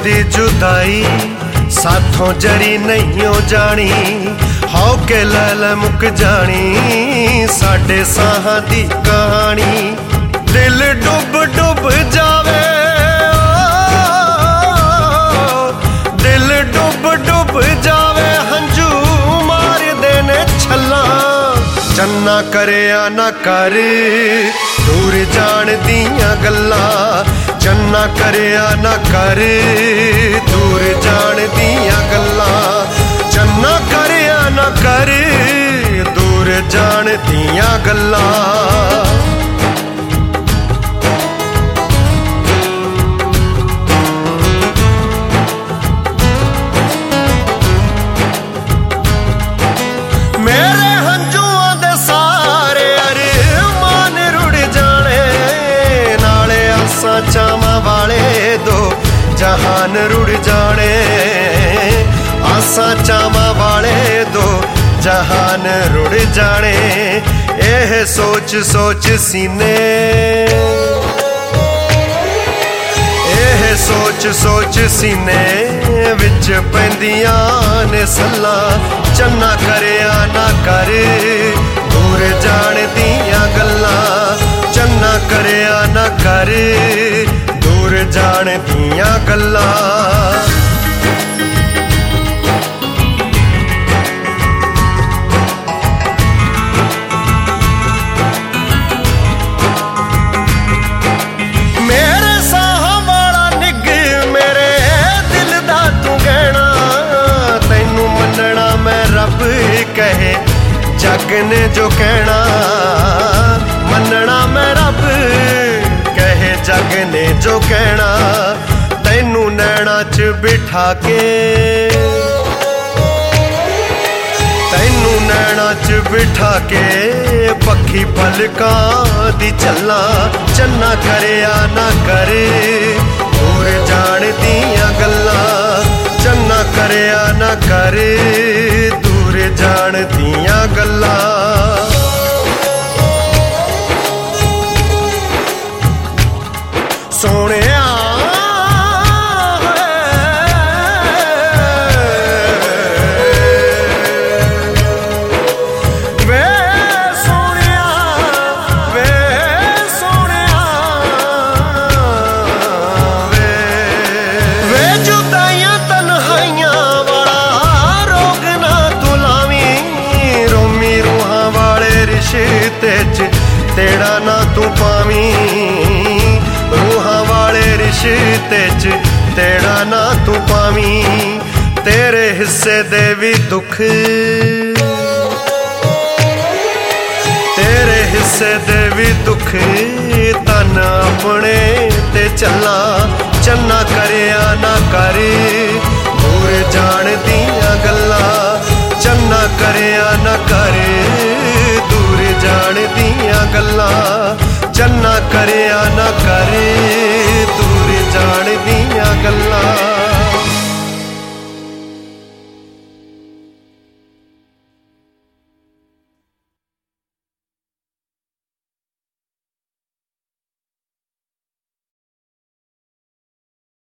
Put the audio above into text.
दी जुदाई साथों जरी नहीं हो जानी, हौ के लैल मुक जानी साडे साहां दी कहानी। दिल डुब डुब जावे, दिल डुब डुब जावे, हंझू मार देने छल्ला। चन्ना करिया ना कर दूर जान दियां गल्लां, चन्ना करिया ना कर दूर जान दियां गल्लां, चन्ना करिया ना कर दूर जान दियां गल्लां। मेरे हंझुआं दे सारे अरमान रुड़ जाने, नाले आसां चावां वाले दो जहान रुड़ जाने, आसां चावां वाले दो जहान रुड़ जाने। एह सोच सोच सीने, एह सोच सोच सीने विच पैंदियां ने सल्लां। चन्ना करिया ना कर दूर जान दियां गल्लां, चन्ना करिया ना कर दूर जान दियां गल्लां। कहे जग ने जो कहना मनना, मैं रब कहे जग ने जो कहना। तैनू नैना च बिठा के, तैनू नैना च बिठा के पखी पलकां दी चल्ला। चन्ना करिया ना कर दूर जान दियां गल्लां, चन्ना करिया ना कर दूर जान दियां गल्लां। सोहणिया वे सोहणिया, वे सोहणिया वे जुदाइयां तन्हाइयां वाला रोग ना तू लावी। रोमी रूहां वाले रिश्ते च तेड़ा ना तू पावी, रूहां वाले रिश्ते च तेड़ा ना तू पावी। तेरे हिस्से दे भी दुख, तेरे हिस्से दे भी दुख तन अपने ते चला। चन्ना करिया ना कर दूर जान दियां गल्लां, चन्ना करिया ना कर दूर जान दियां गल्लां, चन्ना करिया